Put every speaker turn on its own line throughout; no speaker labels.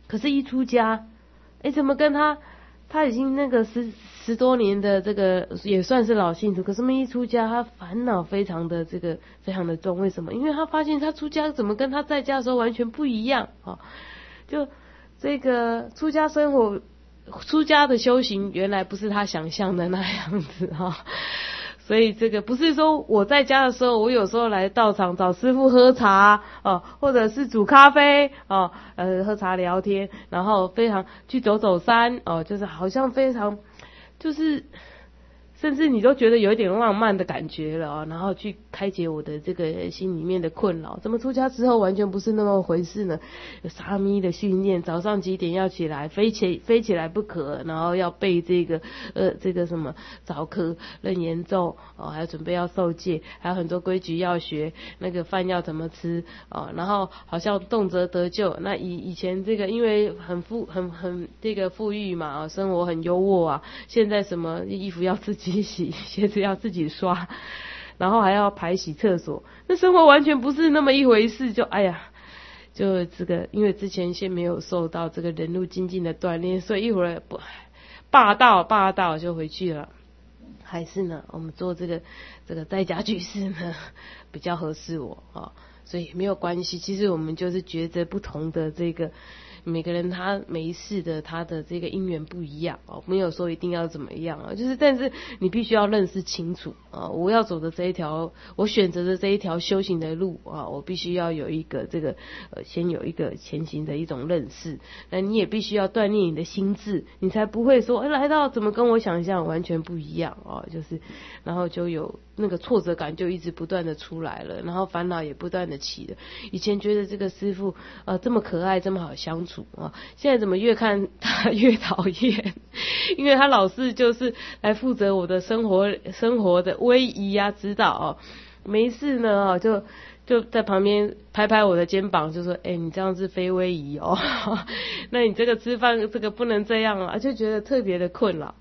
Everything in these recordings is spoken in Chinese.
可是一出家，怎么跟他已经那个十多年的这个也算是老信徒，可是么一出家，他烦恼非常的重。为什么？因为他发现他出家怎么跟他在家的时候完全不一样啊！就这个出家生活，出家的修行原来不是他想象的那样子哈。所以这个不是说我在家的时候，我有时候来道场找师父喝茶或者是煮咖啡喝茶聊天，然后非常去走走山就是好像非常就是甚至你都觉得有一点浪漫的感觉了然后去开解我的这个心里面的困扰。怎么出家之后完全不是那么回事呢？有沙弥的训练，早上几点要起来，非起来不可，然后要背这个什么早课楞严咒还有准备要受戒，还有很多规矩要学，那个饭要怎么吃然后好像动辄得救。那以前这个因为很这个富裕嘛生活很优渥现在什么衣服要自己洗，鞋子要自己刷，然后还要排洗厕所，那生活完全不是那么一回事。就这个因为之前先没有受到这个忍辱精进的锻炼，所以一会儿霸道就回去了。还是呢我们做这个在家居士呢比较合适我所以没有关系。其实我们就是觉得不同的这个每个人他每一世的他的这个因缘不一样没有说一定要怎么样就是但是你必须要认识清楚我要走的这一条，我选择的这一条修行的路我必须要有一个这个先有一个前行的一种认识。那你也必须要锻炼你的心智，你才不会说来到怎么跟我想象完全不一样就是然后就有那个挫折感就一直不断的出来了，然后烦恼也不断的起了。以前觉得这个师父这么可爱这么好相处现在怎么越看他越讨厌，因为他老是就是来负责我的生活的威仪指导没事呢就在旁边拍拍我的肩膀，就说你这样是非威仪那你这个吃饭这个不能这样就觉得特别的困扰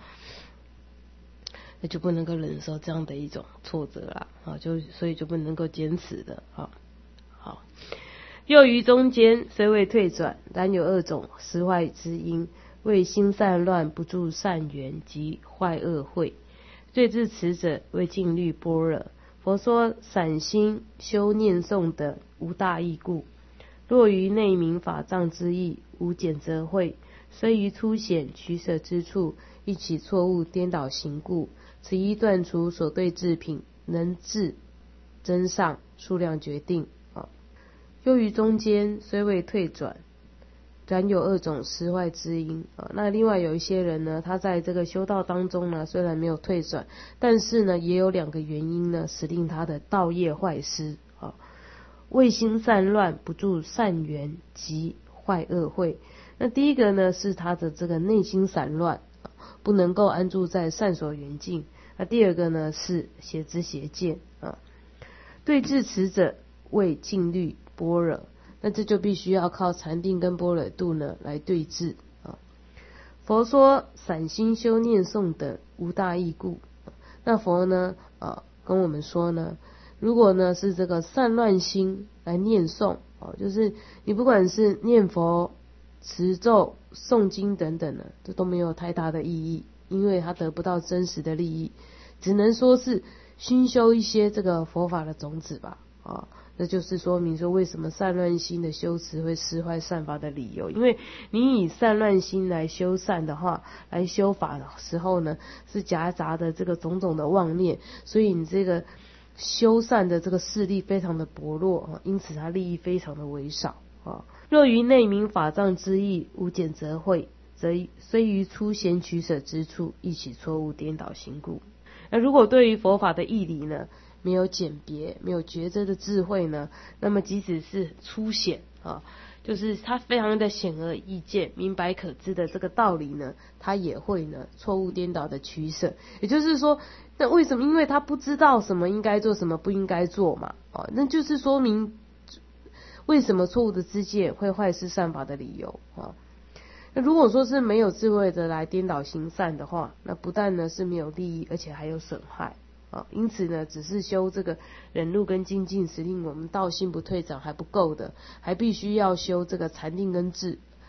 那就不能够忍受这样的一种挫折啦所以就不能够坚持的好。又于中间虽未退转，然有二种失坏之因，为心散乱，不住善缘及坏恶慧。最至此者为静虑般若。佛说散心修念诵的无大义故，若于内明法藏之意，无简则会，虽于粗显取舍之处，一起错误颠倒行故。此一断除所对治品，能治真上数量决定又于中间虽未退转，然有二种失坏之因那另外有一些人呢，他在这个修道当中呢，虽然没有退转，但是呢也有两个原因呢，使令他的道业坏失为心散乱，不住善缘及坏恶慧。那第一个呢是他的这个内心散乱不能够安住在善所缘境。那第二个呢是邪知邪见对治此者为静虑般若。那这就必须要靠禅定跟般若度呢来对治佛说散心修念诵等无大义故。那佛呢跟我们说呢，如果呢是这个散乱心来念诵就是你不管是念佛持咒诵经等等的，这都没有太大的意义，因为它得不到真实的利益，只能说是熏修一些这个佛法的种子吧这就是说明说为什么散乱心的修持会失坏善法的理由。因为你以散乱心来修善的话，来修法的时候呢，是夹杂的这个种种的妄念，所以你这个修善的这个势力非常的薄弱因此它利益非常的微少若于内明法藏之意，无简则会，则虽于粗显取舍之处，一起错误颠倒行故。那如果对于佛法的义理呢，没有简别，没有抉择的智慧呢，那么即使是粗显就是他非常的显而易见明白可知的这个道理呢，他也会呢错误颠倒的取舍。也就是说那为什么？因为他不知道什么应该做什么不应该做嘛那就是说明为什么错误的知见会坏失善法的理由那如果说是没有智慧的来颠倒行善的话，那不但呢是没有利益，而且还有损害因此呢只是修这个忍辱跟精进，使令我们道心不退转还不够的，还必须要修这个禅定跟智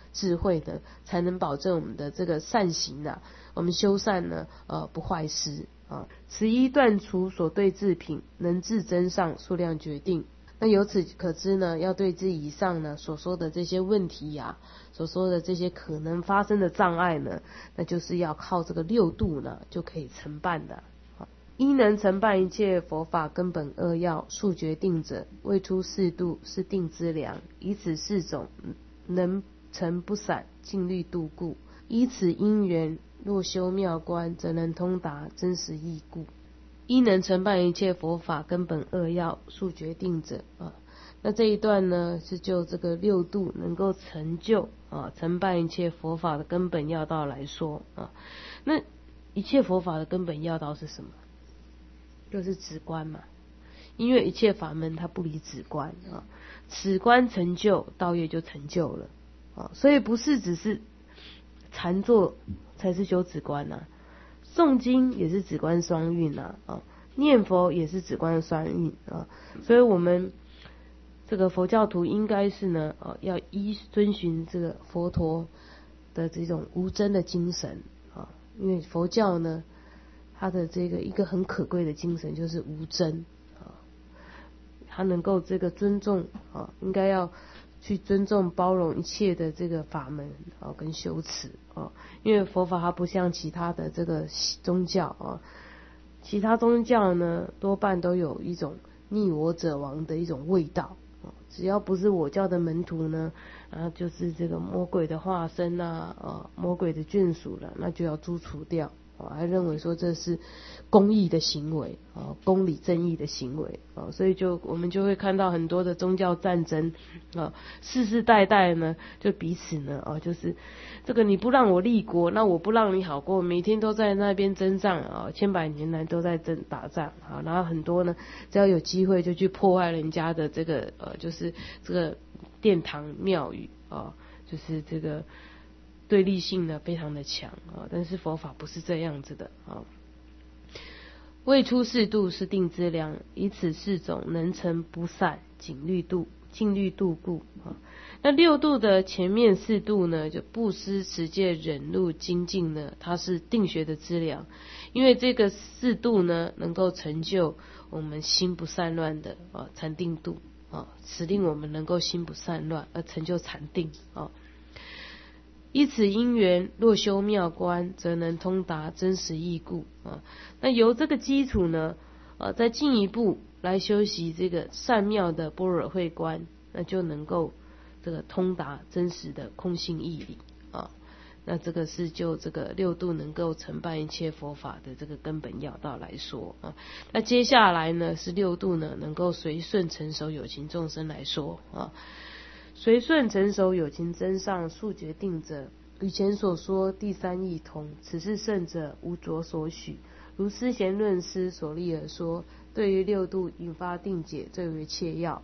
智慧呢，才能保证我们的这个善行啊，我们修善呢不坏失啊。此一断除所对治品，能治真上数量决定。那由此可知呢，要对治以上呢所说的这些问题呀，所说的这些可能发生的障碍呢，那就是要靠这个六度呢就可以成办的。一能成办一切佛法根本扼要，数决定者，未出四度是定之良。以此四种能成不散，尽律度故。依此因缘，若修妙观，则能通达真实义故。一能成办一切佛法根本扼要，数决定者啊。那这一段呢，是就这个六度能够成就成办一切佛法的根本要道来说啊。那一切佛法的根本要道是什么？就是止观嘛。因为一切法门它不离止观啊，止观成就，道业就成就了啊。所以不是只是禅坐才是修止观啊。诵经也是止观双运啊，念佛也是止观双运啊，所以我们这个佛教徒应该是呢，要遵循这个佛陀的这种无争的精神啊，因为佛教呢，它的这个一个很可贵的精神就是无争啊，它能够这个尊重啊，应该要去尊重包容一切的这个法门跟修持因为佛法它不像其他的这个宗教其他宗教呢多半都有一种逆我者亡的一种味道只要不是我教的门徒呢就是这个魔鬼的化身魔鬼的眷属了，那就要诛除掉还认为说这是公义的行为公理正义的行为所以我们就会看到很多的宗教战争世世代代呢就彼此呢就是这个你不让我立国，那我不让你好过，每天都在那边征战千百年来都在打仗然后很多呢只要有机会就去破坏人家的这个就是这个殿堂庙宇就是这个对立性呢非常的强但是佛法不是这样子的未出四度是定之良，以此四种能成不散，尽律度故那六度的前面四度呢，就布施、持戒、忍辱、精进呢，它是定学的资粮，因为这个四度呢，能够成就我们心不散乱的禅定度使令我们能够心不散乱，而成就禅定依此因缘，若修妙观，则能通达真实义故那由这个基础呢再进一步来修习这个善妙的般若慧观，那就能够这个通达真实的空性义理那这个是就这个六度能够承办一切佛法的这个根本要道来说那接下来呢是六度呢能够随顺成熟有情众生来说随顺成熟有情真上数决定者，与前所说第三义同，此是圣者无着所许。如思贤论师所立而说，对于六度引发定解最为切要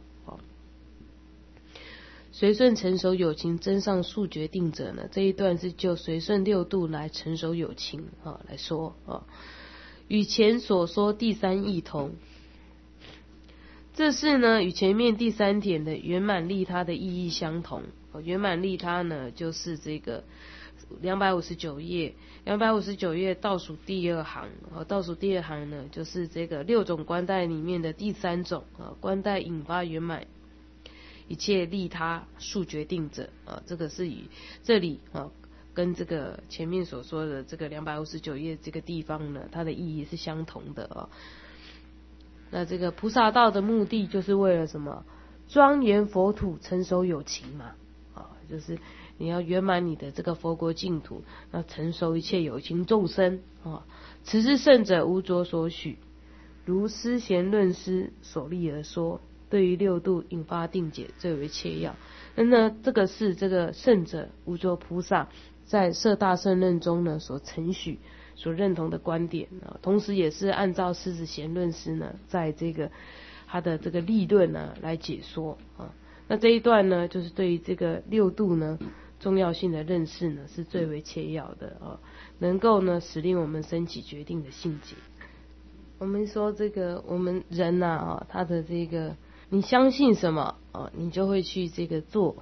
随顺成熟有情真上数决定者呢，这一段是就随顺六度来成熟有情来说与前所说第三义同。这是呢与前面第三点的圆满利他的意义相同圆满利他呢就是这个259页倒数第二行倒数第二行呢就是这个六种观待里面的第三种观待引发圆满一切利他数决定者这个是与这里跟这个前面所说的这个259页这个地方呢它的意义是相同的那这个菩萨道的目的就是为了什么？庄严佛土，成熟有情嘛就是你要圆满你的这个佛国净土，那成熟一切有情众生此是圣者无着所许，如思贤论师所立而说，对于六度引发定解最为切要。那这个是这个圣者无着菩萨在摄大圣论中呢所承许所认同的观点同时也是按照狮子贤论师呢在这个他的这个立论呢来解说那这一段呢就是对于这个六度呢重要性的认识呢是最为切要的能够呢使令我们升起决定的信解。我们说这个我们人他的这个你相信什么你就会去这个做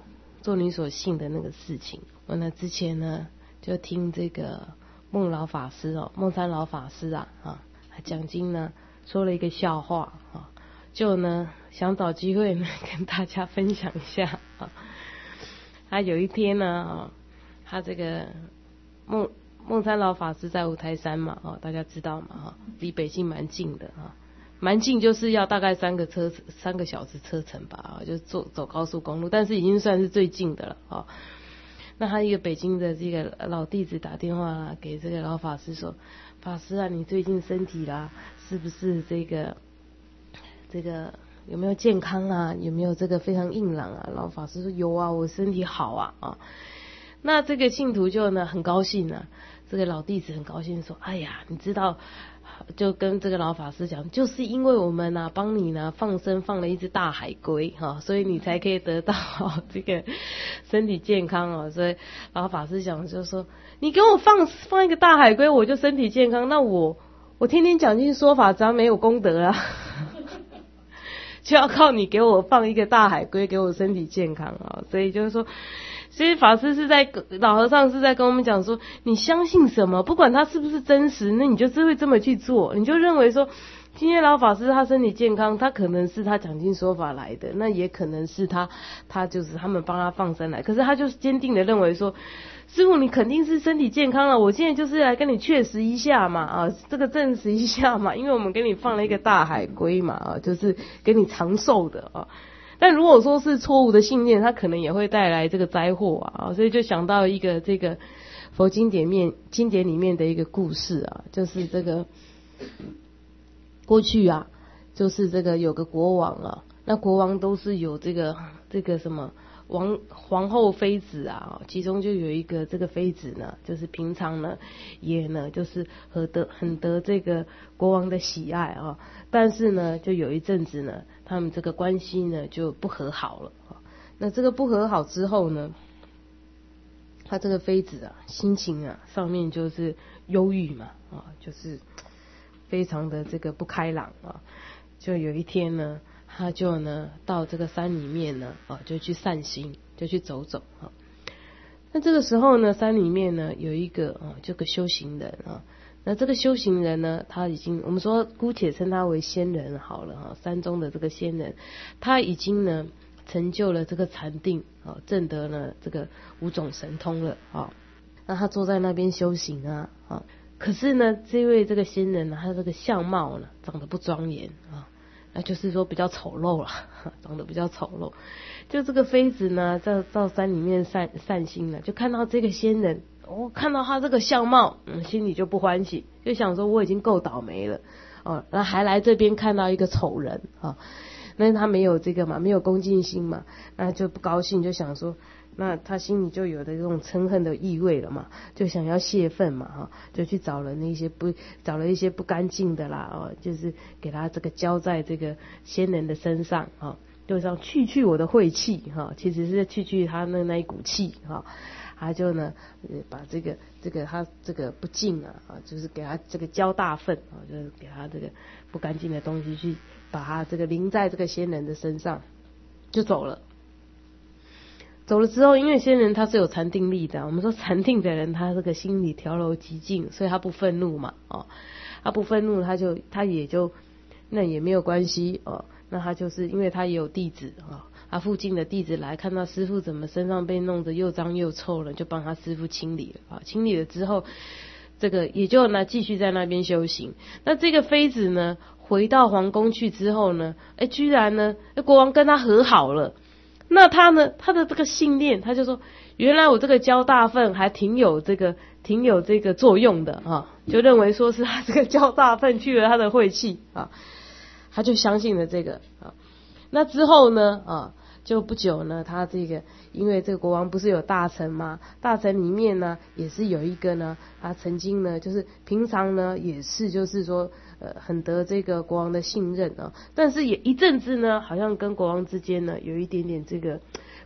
做你所信的那个事情。我呢之前呢就听这个孟山老法师啊讲经呢说了一个笑话啊，就呢想找机会呢跟大家分享一下啊。他有一天呢他这个孟山老法师在五台山嘛大家知道嘛离北京蛮近的蛮近，就是要大概3个小时车程吧就走高速公路，但是已经算是最近的了那他一个北京的这个老弟子打电话给这个老法师说，法师啊，你最近身体啦是不是这个有没有健康啊，有没有这个非常硬朗啊？老法师说有啊，我身体好啊那这个信徒就呢很高兴啊，这个老弟子很高兴说，哎呀，你知道，就跟这个老法师讲，就是因为我们帮你放生放了一只大海龟所以你才可以得到这个身体健康所以老法师讲就说，你给我放一个大海龟，我就身体健康，那我天天讲经说法，咱没有功德啊就要靠你给我放一个大海龟，给我身体健康所以就是说，所以法师老和尚是在跟我们讲说，你相信什么，不管他是不是真实，那你就是会这么去做，你就认为说，今天老法师他身体健康，他可能是他讲经说法来的，那也可能是他就是他们帮他放生来，可是他就是坚定的认为说，师父你肯定是身体健康了，我现在就是来跟你确实一下嘛这个证实一下嘛，因为我们给你放了一个大海龟嘛就是给你长寿的但如果说是错误的信念，它可能也会带来这个灾祸所以就想到一个这个佛经典里面的一个故事就是这个过去就是这个有个国王那国王都是有这个什么皇后妃子其中就有一个这个妃子呢，就是平常呢也呢就是很得这个国王的喜爱但是呢就有一阵子呢他们这个关系呢就不和好了那这个不和好之后呢，他这个妃子心情上面就是忧郁嘛就是非常的这个不开朗就有一天呢他就呢到这个山里面呢就去散心，就去走走那这个时候呢山里面呢有一个这个修行人那这个修行人呢，他已经我们说姑且称他为仙人好了山中的这个仙人，他已经呢成就了这个禅定证得了这个5种神通了那他坐在那边修行可是呢这位这个仙人呢，他这个相貌呢长得不庄严那就是说比较丑陋了长得比较丑陋。就这个妃子呢到山里面散心了，就看到这个仙人看到他这个相貌心里就不欢喜，就想说我已经够倒霉了那还来这边看到一个丑人那他没有这个嘛，没有恭敬心嘛，那就不高兴，就想说，那他心里就有的这种嗔恨的意味了嘛，就想要泄愤嘛就去找了一些不干净的啦就是给他这个浇在这个仙人的身上就想去我的晦气其实是去他那一股气他就呢把这个他这个不净就是给他这个浇大粪就是给他这个不干净的东西去把他这个淋在这个仙人的身上，就走了之后，因为仙人他是有禅定力的，我们说禅定的人他这个心里调柔极静，所以他不愤怒嘛他不愤怒他也就那也没有关系那他就是因为他也有弟子他附近的弟子来看到师父怎么身上被弄得又脏又臭了，就帮他师父清理了清理了之后，这个也就呢继续在那边修行。那这个妃子呢回到皇宫去之后呢居然呢国王跟他和好了。那他呢他的这个信念，他就说原来我这个浇大粪还挺有这个作用的就认为说是他这个浇大粪去了他的晦气他就相信了这个那之后呢就不久呢，他这个因为这个国王不是有大臣吗？大臣里面呢也是有一个呢，他曾经呢就是平常呢也是就是说很得这个国王的信任但是也一阵子呢好像跟国王之间呢有一点点这个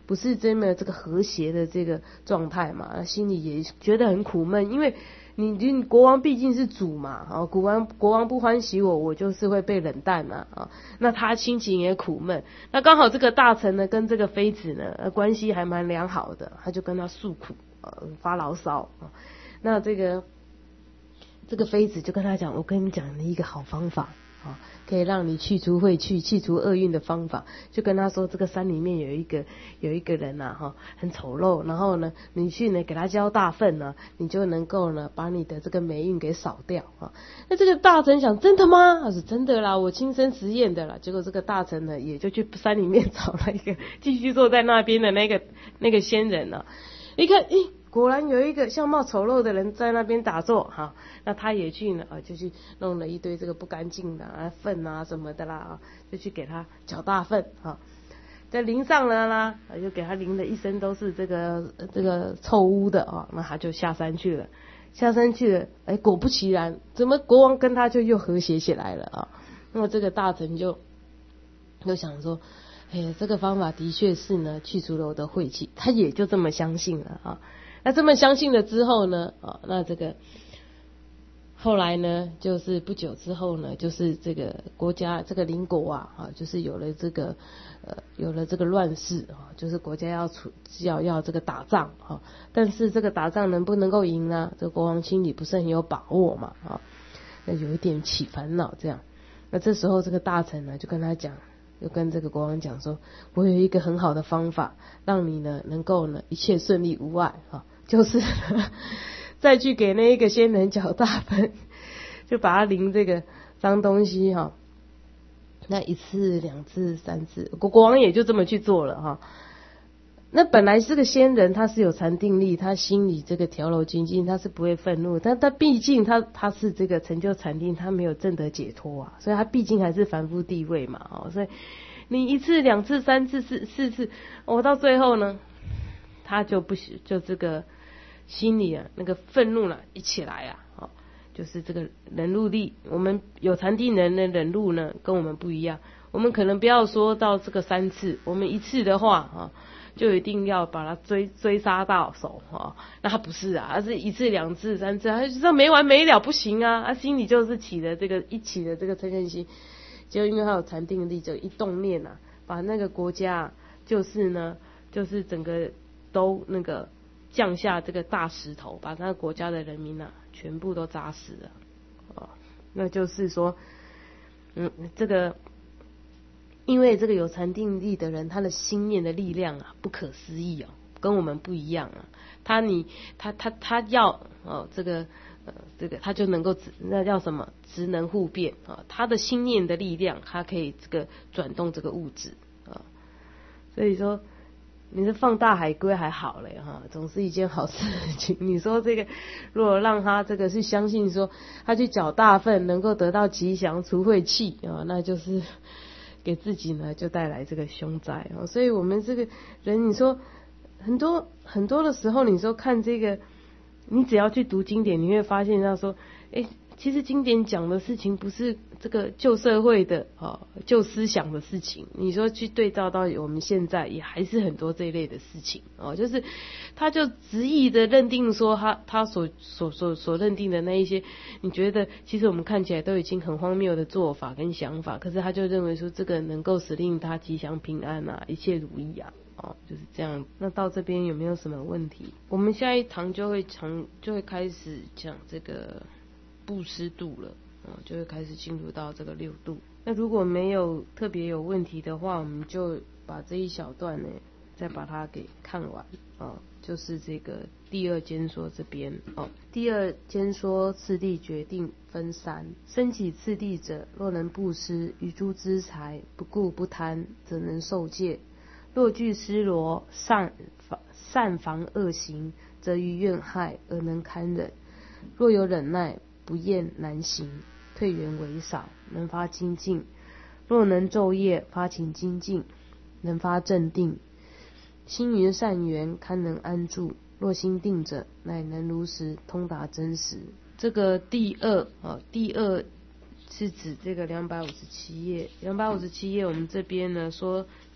不是这么这个和谐的这个状态嘛，心里也觉得很苦闷，因为你国王毕竟是主嘛，啊，国王不欢喜我，我就是会被冷淡嘛，啊，那他心情也苦闷。那刚好这个大臣呢，跟这个妃子呢，关系还蛮良好的，他就跟他诉苦，发牢骚啊。那这个妃子就跟他讲，我跟你讲一个好方法啊，可以让你去除晦气、去除厄运的方法。就跟他说，这个山里面有一个人呐，哈，很丑陋，然后呢，你去呢给他浇大粪呢，你就能够呢把你的这个霉运给扫掉啊。那这个大臣想，真的吗？他说真的啦，我亲身实验的啦。结果这个大臣呢，也就去山里面找了一个继续坐在那边的那个仙人呢，一看，果然有一个相貌丑陋的人在那边打坐哈，那他也去呢，就去弄了一堆这个不干净的粪啊什么的啦，就去给他搅大粪啊，在淋上了啦，就给他淋的一身都是这个臭污的啊，那他就下山去了，果不其然，怎么国王跟他就又和谐起来了啊？那么这个大臣就想说，这个方法的确是呢去除了我的晦气，他也就这么相信了啊。那这么相信了之后呢，那这个后来呢，就是不久之后呢，就是这个国家这个邻国啊，就是有了这个乱世啊，就是国家要这个打仗啊，但是这个打仗能不能够赢呢？这个国王心里不是很有把握嘛啊，那有一点起烦恼这样。那这时候这个大臣呢就跟他讲，就跟这个国王讲说，我有一个很好的方法，让你呢能够呢一切顺利无碍啊，就是再去给那一个仙人搅大粪，就把他淋这个脏东西哈。那一次、两次、三次，国王也就这么去做了哈。那本来这个仙人他是有禅定力，他心里这个调柔精进，他是不会愤怒，但他毕竟他是这个成就禅定，他没有证得解脱啊，所以他毕竟还是凡夫地位嘛，所以你一次、两次、三次、四次，到最后呢，他就不行，就这个心里那个愤怒一起来就是这个忍辱力，我们有禅定人的忍辱呢，跟我们不一样，我们可能不要说到这个3次，我们1次的话就一定要把他追杀到手那他不是他是1次、2次、3次，他就这没完没了，不行啊，他心里就是起了这个嗔恨心，就因为他有禅定力，就一动念把那个国家就是整个都那个降下这个大石头，把那个国家的人民全部都砸死了那就是说这个因为这个有禅定力的人，他的心念的力量不可思议跟我们不一样他要这个他就能够那叫什么职能互变他的心念的力量，他可以这个转动这个物质所以说你是放大海龟还好嘞总是一件好事情。你说这个如果让他这个是相信说他去搅大粪能够得到吉祥除晦气那就是给自己呢就带来这个凶灾所以我们这个人，你说很多的时候，你说看这个，你只要去读经典，你会发现他说其实经典讲的事情不是这个旧社会的旧思想的事情，你说去对照到我们现在也还是很多这一类的事情就是他就执意的认定说他所认定的那一些，你觉得其实我们看起来都已经很荒谬的做法跟想法，可是他就认为说这个能够使令他吉祥平安一切如意就是这样。那到这边有没有什么问题？我们下一堂就会开始讲这个布施度了就会开始进入到这个6度。那如果没有特别有问题的话，我们就把这一小段呢再把它给看完就是这个第2间说这边第2间说次第决定分3，升起次第者，若能布施于诸资财，不顾不贪，则能受戒；若具施罗善防恶行，则于怨害而能堪忍；若有忍耐，不厌难行，退缘为少，能发精进；若能昼夜发勤精进，能发正定，心于善缘，堪能安住；若心定者，乃能如实通达真实。这个第二是指这个257页，257页我们这边呢说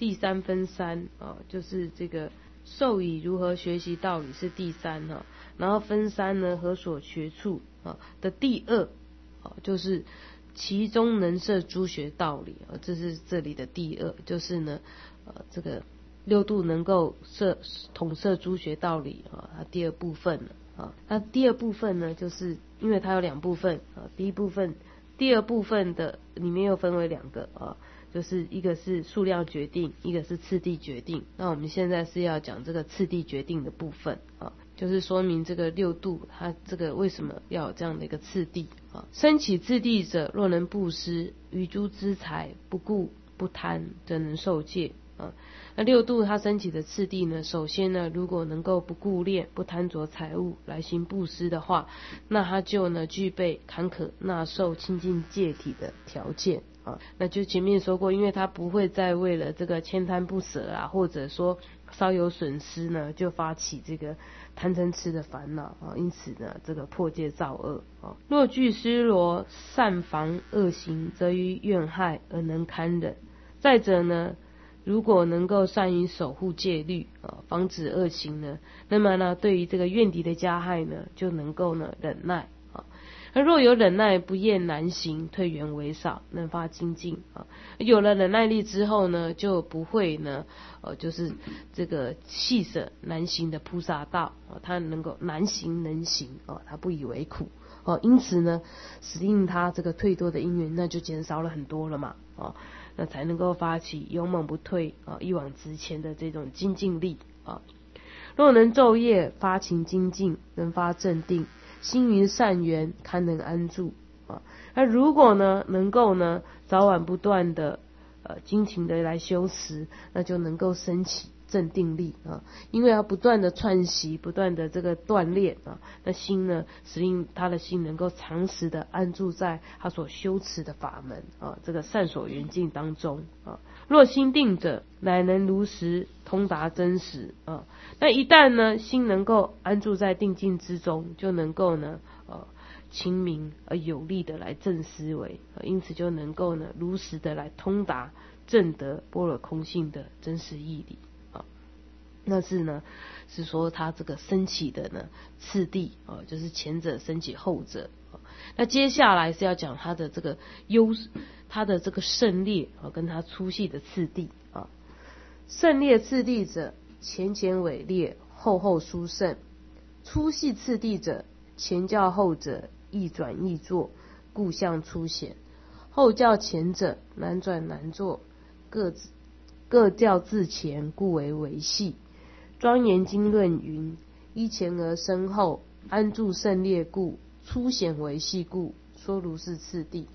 第三分三啊，就是这个授以如何学习道理是第三哈，然后分三呢何所学处啊的第二啊，就是其中能摄诸学道理啊，这是这里的第二，就是呢这个六度能够统摄诸学道理啊，它第二部分啊，那第二部分呢，就是因为它有两部分啊，第二部分的里面又分为两个啊，就是一个是数量决定，一个是次第决定。那我们现在是要讲这个次第决定的部分啊，就是说明这个六度它这个为什么要有这样的一个次第啊。升起次第者，若能布施于诸资财，不顾不贪，则能受戒啊。那六度它升起的次第呢，首先呢，如果能够不顾恋、不贪着财物来行布施的话，那它就呢具备坎坷纳受清净戒体的条件啊。那就前面说过，因为它不会再为了这个悭贪不舍啊，或者说稍有损失呢，就发起这个贪嗔痴的烦恼啊，因此呢，这个破戒造恶啊。若具施罗善防恶行，则于怨害而能堪忍。再者呢，如果能够善于守护戒律啊，防止恶行呢，那么呢，对于这个怨敌的加害呢，就能够呢忍耐啊。那若有忍耐，不厌难行，退缘为少，能发精进啊。有了忍耐力之后呢，就不会呢，就是这个细舍难行的菩萨道啊，他能够难行能行啊，他不以为苦啊。因此呢，使令他这个退堕的因缘，那就减少了很多了嘛啊。那才能够发起勇猛不退啊，一往直前的这种精进力啊。若能昼夜发勤精进，能发正定，心于善缘，堪能安住啊。那如果呢，能够呢早晚不断的精勤的来修持，那就能够升起正定力啊。因为要不断的串习，不断的这个锻炼啊，那心呢，使令他的心能够长时的安住在他所修持的法门啊，这个善所缘境当中啊。若心定者，乃能如实通达真实啊。那一旦呢，心能够安住在定境之中，就能够呢清明而有力的来正思维，因此就能够呢如实的来通达证得般若空性的真实义理啊。那是呢，是说他这个升起的呢次第啊，就是前者升起后者啊。那接下来是要讲他的这个他的这个胜劣啊，跟他粗细的次第啊。胜劣次第者，前前伟劣，后后殊胜；粗细次第者，前较后者易转易做，故相粗显；后较前者难转难做，各较自前，故为维系。庄严经论云：依前而生后，安住胜劣故，粗显维系故，说如是次第。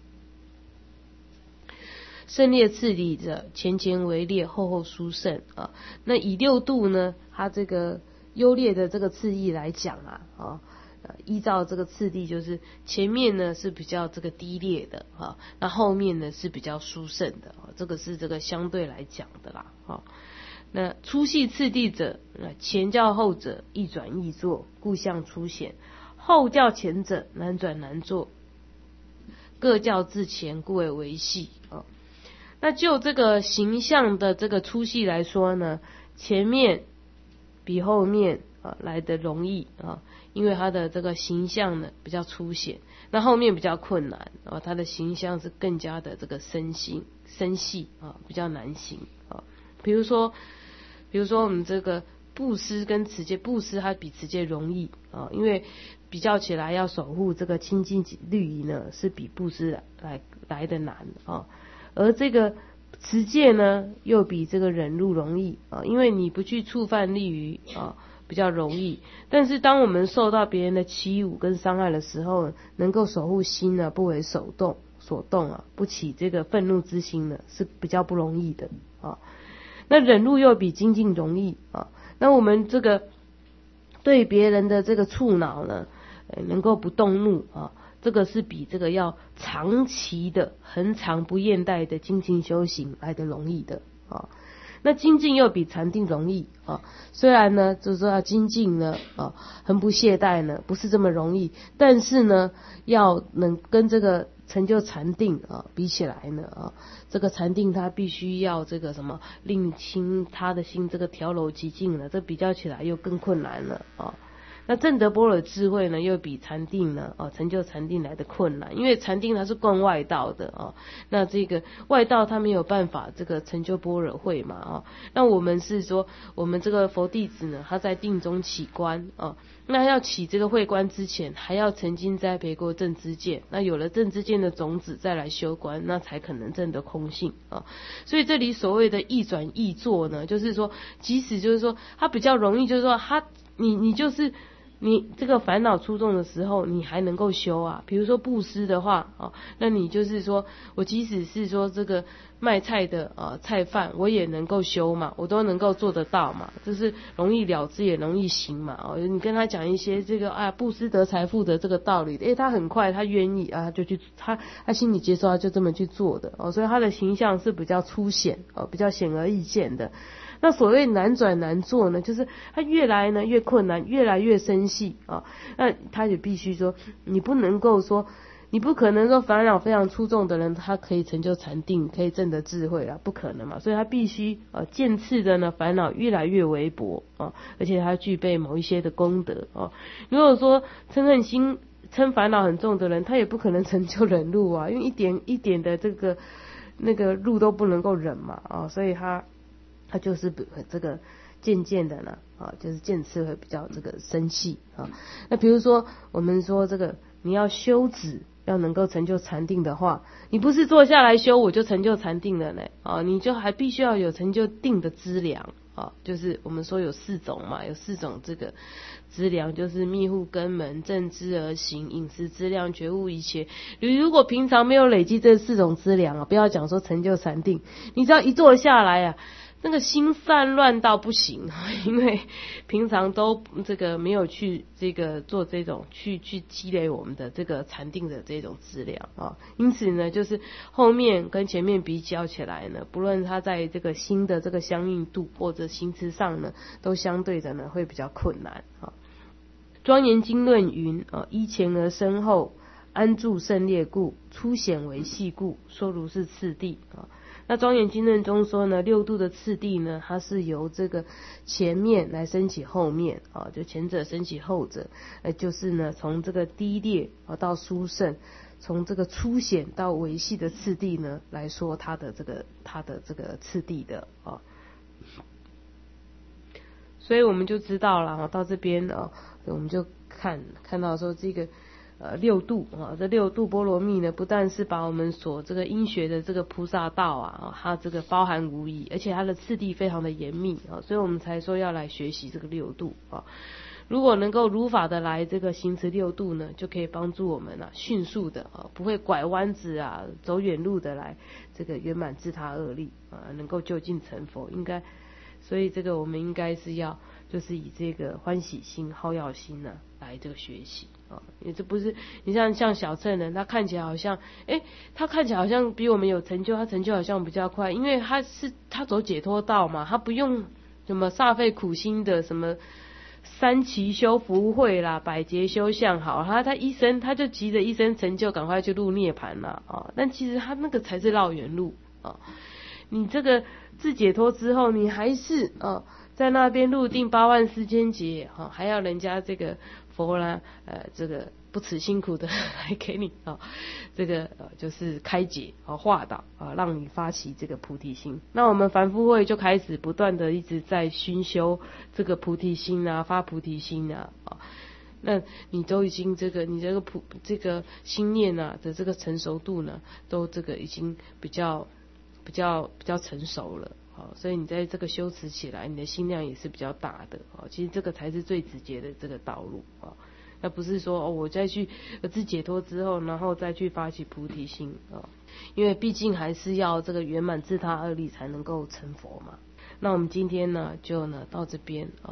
胜劣次第者，前前为劣，后后殊胜啊。那以六度呢，它这个优劣的这个次第来讲啊，依照这个次第，就是前面呢是比较这个低劣的啊，那后面呢是比较殊胜的啊，这个是这个相对来讲的啦啊。那粗细次第者，前较后者易转易做，故相粗显；后较前者难转难做，各较自前，故为维系啊。那就这个形象的这个粗细来说呢，前面比后面来得容易啊，因为它的这个形象呢比较粗显，那后面比较困难啊，它的形象是更加的这个深细啊，比较难行啊。比如说我们这个布施跟持戒，布施它比持戒容易啊，因为比较起来要守护这个清净律仪呢，是比布施来的难啊。而这个持戒呢，又比这个忍辱容易啊，因为你不去触犯律仪啊，比较容易。但是当我们受到别人的欺侮跟伤害的时候，能够守护心呢，不为所动啊，不起这个愤怒之心呢，是比较不容易的啊。那忍辱又比精进容易啊。那我们这个对别人的这个触恼呢，能够不动怒啊。这个是比这个要长期的恒常不厌怠的精进修行来得容易的啊。 那精进又比禅定容易啊，虽然呢就是说要精进呢恒不懈怠呢不是这么容易，但是呢要能跟这个成就禅定比起来呢这个禅定它必须要这个什么令心他的心这个调柔极静了，这比较起来又更困难了那证得般若智慧呢，又比禅定呢成就禅定来的困难，因为禅定它是观外道的那这个外道它没有办法这个成就般若慧嘛那我们是说我们这个佛弟子呢，他在定中起观那要起这个慧观之前，还要曾经栽培过正知见，那有了正知见的种子再来修观，那才可能证得空性所以这里所谓的易转易做呢，就是说即使就是说它比较容易，就是说你就是你这个烦恼出众的时候，你还能够修比如说布施的话那你就是说我即使是说这个卖菜的菜贩，我也能够修嘛，我都能够做得到嘛，就是容易了之也容易行嘛你跟他讲一些这个布施得财富的这个道理他很快他愿意他就去他心里接受，他就这么去做的所以他的形象是比较粗显比较显而易见的。那所谓难转难做呢，就是它越来呢越困难，越来越深细那他也必须说，你不能够说，你不可能说烦恼非常出众的人，他可以成就禅定，可以证得智慧不可能嘛。所以他必须渐次的呢烦恼越来越微薄而且他具备某一些的功德如果说嗔恨心嗔烦恼很重的人，他也不可能成就忍辱因为一点的这个那个路都不能够忍嘛所以他就是这个渐渐的呢就是渐次会比较这个深细那比如说我们说这个你要修止要能够成就禅定的话，你不是坐下来修我就成就禅定了呢你就还必须要有成就定的资粮就是我们说有4种嘛，有4种这个资粮，就是密护根门、正知而行、饮食资粮、觉悟一切。你如果平常没有累积这4种资粮不要讲说成就禅定，你只要一坐下来那个心散乱到不行因为平常都这个没有去这个做这种去积累我们的这个禅定的这种资粮因此呢，就是后面跟前面比较起来呢，不论它在这个心的这个相应度或者行持上呢，都相对的呢会比较困难庄严经论云依前而身后，安住胜劣故，粗显为细故，说如是次第那庄严经论中说呢，6度的次第呢，它是由这个前面来升起后面就前者升起后者，就是呢从这个低劣到殊胜，从这个粗显到微细的次第呢来说它的这个次第的所以我们就知道了到这边我们就看到说这个6度这6度波罗蜜呢，不但是把我们所这个应学的这个菩萨道它这个包含无疑，而且它的次第非常的严密所以我们才说要来学习这个6度如果能够如法的来这个行持6度呢，就可以帮助我们迅速的不会拐弯子走远路的来这个圆满自他恶力能够就近成佛。应该所以这个我们应该是要就是以这个欢喜心好要心呢来这个学习因为这不是你像小乘人，他看起来好像他看起来好像比我们有成就，他成就好像比较快，因为他走解脱道嘛，他不用什么煞费苦心的什么3期修福慧啦，百劫修相好，他一生他就急着一生成就，赶快去入涅盘啦但其实他那个才是绕远路你这个自解脱之后，你还是在那边入定84000劫还要人家这个佛啦这个不辞辛苦的来给你这个就是开解化导让你发起这个菩提心。那我们凡夫会就开始不断的一直在熏修这个菩提心发菩提心那你都已经这个你这个心念的这个成熟度呢，都这个已经比较成熟了所以你在这个修持起来，你的心量也是比较大的其实这个才是最直接的这个道路那不是说我再去自解脱之后，然后再去发起菩提心因为毕竟还是要这个圆满自他二力才能够成佛嘛。那我们今天呢就到这边